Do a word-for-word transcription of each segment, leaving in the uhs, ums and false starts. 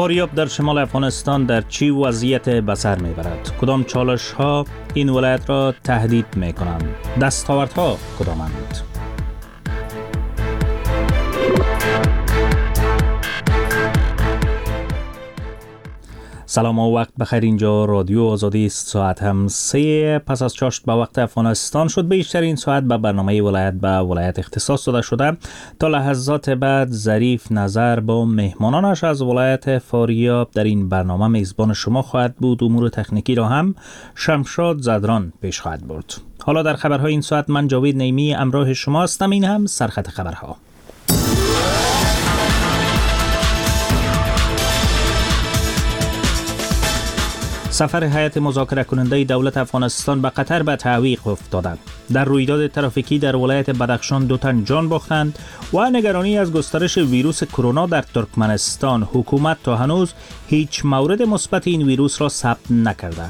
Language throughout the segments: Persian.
فاریاب در شمال افغانستان در چی وضعیت به سر میبرد؟ کدام چالش ها این ولایت را تهدید میکنند؟ دستاوردها کدامند؟ سلام و وقت بخیر. اینجا رادیو آزادی است. ساعت هم سه پس از چاشت به وقت افغانستان شد. بیشتر این ساعت به برنامه ولایت به ولایت اختصاص داده شده. تا لحظات بعد ظریف نظر با مهمانانش از ولایت فاریاب در این برنامه میزبان شما خواهد بود. امور تکنیکی را هم شمشاد زدران پیش خواهد برد. حالا در خبرهای این ساعت من جاوید نیمی همراه شما هستم. این هم سرخط خبرها. سفر هیئت مذاکره کننده دولت افغانستان به قطر به تعویق افتاد. در رویداد ترافیکی در ولایت بدخشان دو تن جان باختند و نگرانی از گسترش ویروس کرونا در ترکمنستان. حکومت تا هنوز هیچ مورد مثبت این ویروس را ثبت نکرده.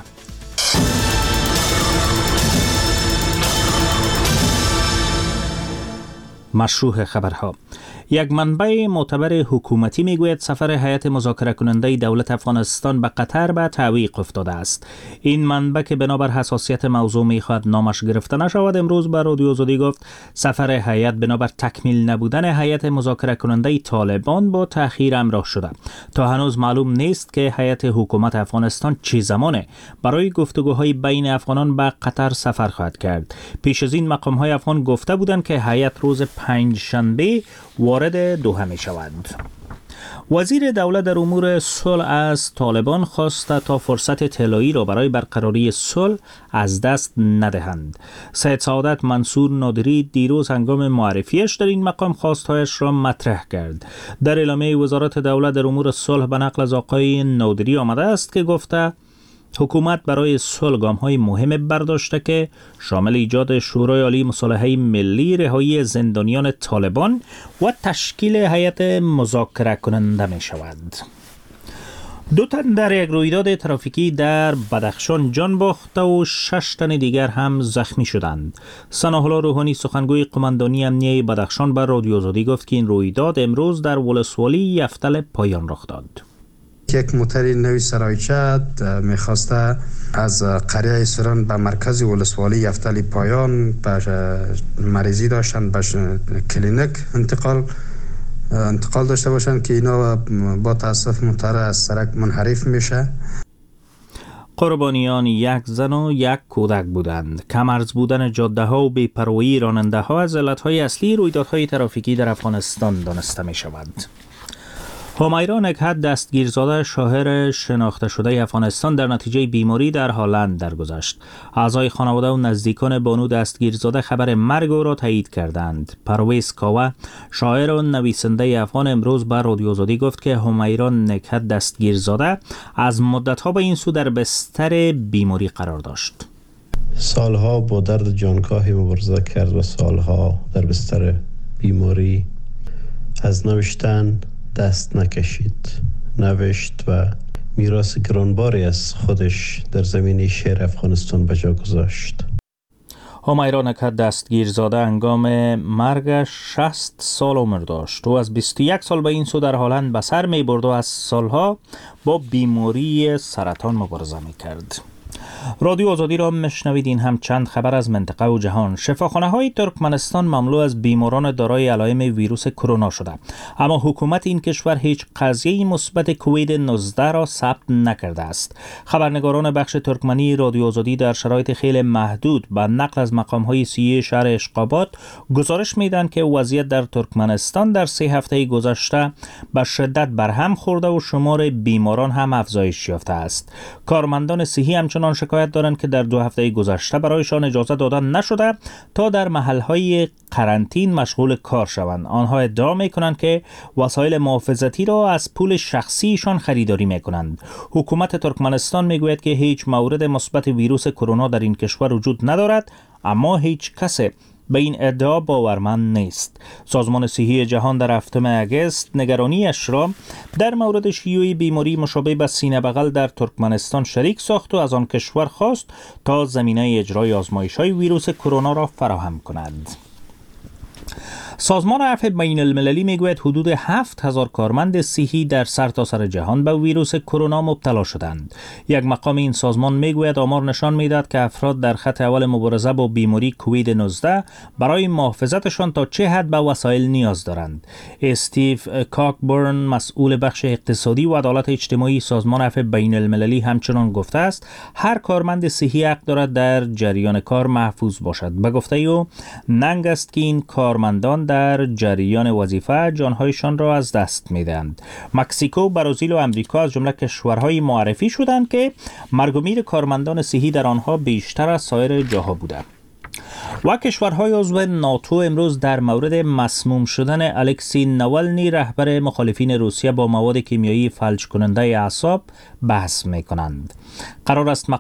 مشروح خبرها. یک منبع معتبر حکومتی میگوید سفر هیئت مذاکره کننده دولت افغانستان به قطر به تعویق افتاده است. این منبع که بنابر حساسیت موضوع میخواد نامش گرفته نشود امروز به رادیو آزادی گفت سفر هیئت بنابر تکمیل نبودن هیئت مذاکره کننده طالبان با تأخیر همراه شده. تا هنوز معلوم نیست که هیئت حکومت افغانستان چه زمانه برای گفتگوهای بین افغانان به قطر سفر خواهد کرد. پیش از این مقام‌های افغان گفته بودند که هیئت روز پنج شنبه وارد دوحه می شود. وزیر دولت در امور صلح از طالبان خواسته تا فرصت طلایی را برای برقراری صلح از دست ندهند. سید سعادت منصور نادری دیروز هنگام معرفیش در این مقام خواستهایش را مطرح کرد. در اعلامیه وزارت دولت در امور صلح به نقل از آقای نادری آمده است که گفته حکومت برای صلح گام‌های مهم برداشته که شامل ایجاد شورای عالی مصالحه ملی، رهایی زندانیان طالبان و تشکیل هیئت مذاکره کننده می شود. دو تن در یک رویداد ترافیکی در بدخشان جان باخته و شش تن دیگر هم زخمی شدند. ثناء الله روحانی سخنگوی قماندانی امنیه بدخشان به رادیو آزادی گفت که این رویداد امروز در ولسوالی یفتل پایان رخ داد. یک موتر نوی سرایچه میخواسته از قریه سران به مرکز ولسوالی یفتل پایان به مریضی داشتن به کلینیک انتقال انتقال داشته باشند که اینا با تاسف موتر از سرک منحرف میشه. قربانیان یک زن و یک کودک بودند. کم‌ارز بودن جاده ها و بی‌پروایی راننده ها از علتهای اصلی رویدادهای ترافیکی در افغانستان دانسته می شود. همیرا نکهت دستگیرزاده شاهر شناخته شده افغانستان در نتیجه بیماری در هلند درگذشت. اعضای خانواده و نزدیکان بانو دستگیرزاده خبر مرگ او را تایید کردند. پرویز کاوه شاعر و نویسنده افغان امروز به رادیو آزادی گفت که همیرا نکهت دستگیرزاده از مدت‌ها به این سو در بستر بیماری قرار داشت. سالها با درد جانکاهی مبارزه کرد و سالها در بستر بیماری از نوشتن دست نکشید. نوشت و میراث گرانباری از خودش در زمینه شعر افغانستان به جا گذاشت. همیرا نکهت دستگیرزاده هنگام مرگش شصت سال عمر داشت. او از بیست و یک سال به این سو در هلند به سر می برد و از سالها با بیماری سرطان مبارزه می کرد. رادیو آزادی را مشنوید. این هم چند خبر از منطقه و جهان. شفاخانه‌های ترکمنستان مملو از بیماران دارای علائم ویروس کرونا شده، اما حکومت این کشور هیچ قضیه مثبت کووید نوزده را ثبت نکرده است. خبرنگاران بخش ترکمنی رادیو آزادی در شرایط خیلی محدود با نقل از مقام‌های سیاسی شهر اشقابات گزارش میدن که وضعیت در ترکمنستان در سه هفته گذشته به شدت برهم خورده و شمار بیماران هم افزایش یافته است. کارمندان صحی همچنان شکایت دارند که در دو هفته گذشته برایشان اجازه داده نشده تا در محلهای قرنطین مشغول کار شوند. آنها ادعا میکنند که وسایل محافظتی را از پول شخصیشان خریداری میکنند. حکومت ترکمنستان میگوید که هیچ مورد مثبت ویروس کرونا در این کشور وجود ندارد، اما هیچ کس به این ادعا باورمند نیست. سازمان صحی جهان در هفتم اگست نگرانیش را در مورد شیوع بیماری مشابه به سینه بغل در ترکمنستان شریک ساخت و از آن کشور خواست تا زمینه اجرای آزمایش‌های ویروس کرونا را فراهم کند. سازمان عفو بین المللی میگوید حدود هفت هزار کارمند صحی در سرتاسر جهان به ویروس کرونا مبتلا شدند. یک مقام این سازمان میگوید آمار نشان میدهد که افراد در خط اول مبارزه با بیماری کووید نوزده برای محافظتشان تا چه حد به وسایل نیاز دارند. استیو کاکبورن مسئول بخش اقتصادی و عدالت اجتماعی سازمان عفو بین المللی همچنان گفته است هر کارمند صحی حق دارد در جریان کار محفوظ باشد. به گفته او ننگ است که این کارمندان در جریان وظیفه جانهایشان را از دست میدهند. مکزیکو، برزیل و امریکا از جمله کشورهای معرفی شدند که مرگ و میر کارمندان صحی در آنها بیشتر از سایر جاها بوده. و کشورهای عضو ناتو امروز در مورد مسموم شدن الکسی ناوالنی رهبر مخالفین روسیه با مواد کیمیایی فلج کننده اعصاب بحث می‌کنند. قرار است